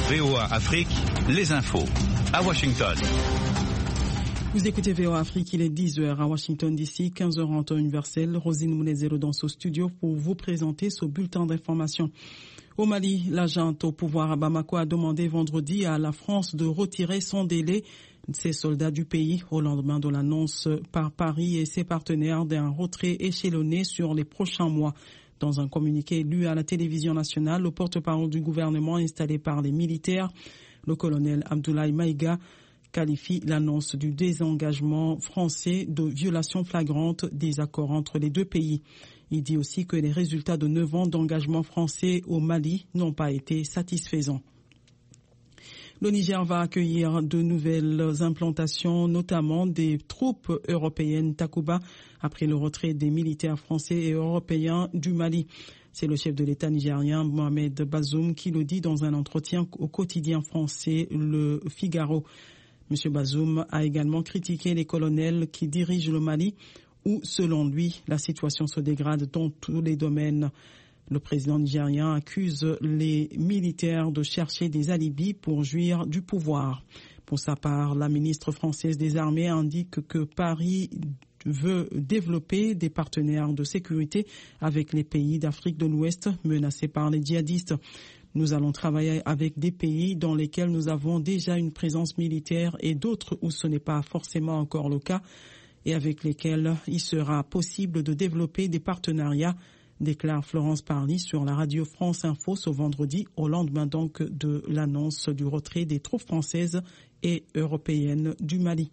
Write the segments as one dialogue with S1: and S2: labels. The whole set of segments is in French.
S1: VOA Afrique, les infos. À Washington.
S2: Vous écoutez VOA Afrique, il est 10h à Washington DC, 15h en temps universel. Rosine Mounezero dans ce studio pour vous présenter ce bulletin d'information. Au Mali, la junte au pouvoir à Bamako a demandé vendredi à la France de retirer sans délai ses soldats du pays au lendemain de l'annonce par Paris et ses partenaires d'un retrait échelonné sur les prochains mois. Dans un communiqué lu à la télévision nationale, le porte-parole du gouvernement installé par les militaires, le colonel Abdoulaye Maïga, qualifie l'annonce du désengagement français de violation flagrante des accords entre les deux pays. Il dit aussi que les résultats de 9 ans d'engagement français au Mali n'ont pas été satisfaisants. Le Niger va accueillir de nouvelles implantations, notamment des troupes européennes Takuba, après le retrait des militaires français et européens du Mali. C'est le chef de l'État nigérien, Mohamed Bazoum, qui le dit dans un entretien au quotidien français Le Figaro. M. Bazoum a également critiqué les colonels qui dirigent le Mali, où, selon lui, la situation se dégrade dans tous les domaines. Le président nigérien accuse les militaires de chercher des alibis pour jouir du pouvoir. Pour sa part, la ministre française des Armées indique que Paris veut développer des partenaires de sécurité avec les pays d'Afrique de l'Ouest menacés par les djihadistes. Nous allons travailler avec des pays dans lesquels nous avons déjà une présence militaire et d'autres où ce n'est pas forcément encore le cas et avec lesquels il sera possible de développer des partenariats, déclare Florence Parly sur la radio France Info ce vendredi, au lendemain donc de l'annonce du retrait des troupes françaises et européennes du Mali.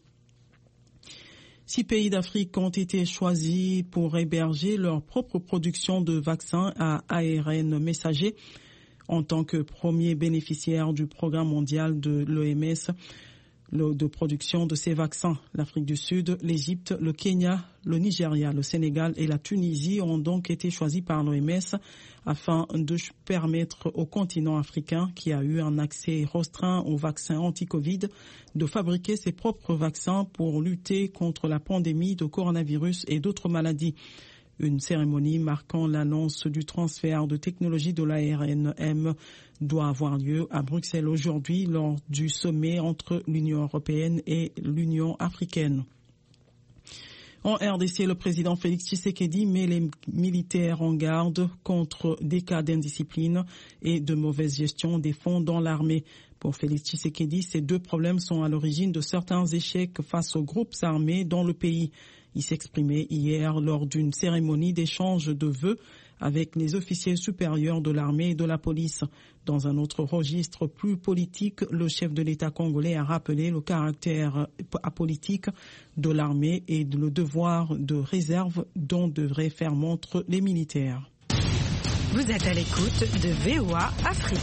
S2: 6 pays d'Afrique ont été choisis pour héberger leur propre production de vaccins à ARN messager en tant que premier bénéficiaire du programme mondial de l'OMS de production de ces vaccins. L'Afrique du Sud, l'Égypte, le Kenya, le Nigeria, le Sénégal et la Tunisie ont donc été choisis par l'OMS afin de permettre au continent africain, qui a eu un accès restreint aux vaccins anti-Covid, de fabriquer ses propres vaccins pour lutter contre la pandémie de coronavirus et d'autres maladies. Une cérémonie marquant l'annonce du transfert de technologie de l'ARNM doit avoir lieu à Bruxelles aujourd'hui lors du sommet entre l'Union européenne et l'Union africaine. En RDC, le président Félix Tshisekedi met les militaires en garde contre des cas d'indiscipline et de mauvaise gestion des fonds dans l'armée. Pour Félix Tshisekedi, ces deux problèmes sont à l'origine de certains échecs face aux groupes armés dans le pays. Il s'exprimait hier lors d'une cérémonie d'échange de vœux avec les officiers supérieurs de l'armée et de la police. Dans un autre registre plus politique, le chef de l'État congolais a rappelé le caractère apolitique de l'armée et le devoir de réserve dont devraient faire montre les militaires.
S3: Vous êtes à l'écoute de VOA Afrique.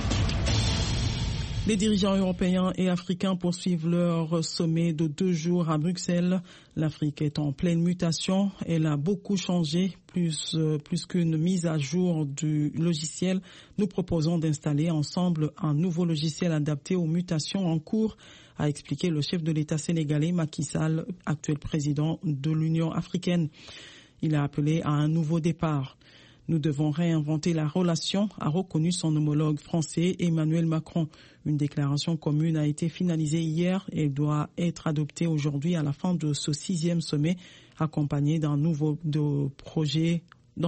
S2: Les dirigeants européens et africains poursuivent leur sommet de 2 jours à Bruxelles. L'Afrique est en pleine mutation. Elle a beaucoup changé, plus qu'une mise à jour du logiciel. Nous proposons d'installer ensemble un nouveau logiciel adapté aux mutations en cours, a expliqué le chef de l'État sénégalais Macky Sall, actuel président de l'Union africaine. Il a appelé à un nouveau départ. Nous devons réinventer la relation, a reconnu son homologue français Emmanuel Macron. Une déclaration commune a été finalisée hier et doit être adoptée aujourd'hui à la fin de ce 6e sommet, accompagné d'un nombre de projets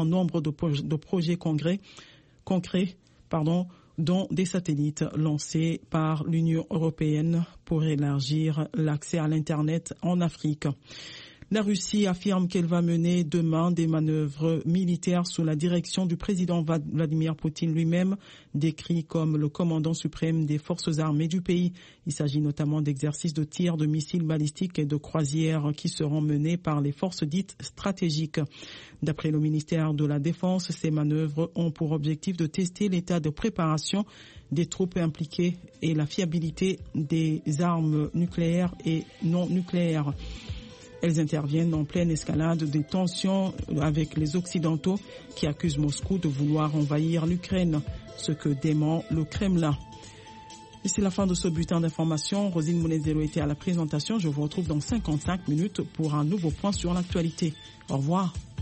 S2: concrets, dont des satellites lancés par l'Union européenne pour élargir l'accès à l'Internet en Afrique. La Russie affirme qu'elle va mener demain des manœuvres militaires sous la direction du président Vladimir Poutine lui-même, décrit comme le commandant suprême des forces armées du pays. Il s'agit notamment d'exercices de tir de missiles balistiques et de croisières qui seront menés par les forces dites stratégiques. D'après le ministère de la Défense, ces manœuvres ont pour objectif de tester l'état de préparation des troupes impliquées et la fiabilité des armes nucléaires et non nucléaires. Elles interviennent en pleine escalade des tensions avec les Occidentaux qui accusent Moscou de vouloir envahir l'Ukraine, ce que dément le Kremlin. Et c'est la fin de ce bulletin d'information. Rosine Mounezero était à la présentation. Je vous retrouve dans 55 minutes pour un nouveau point sur l'actualité. Au revoir.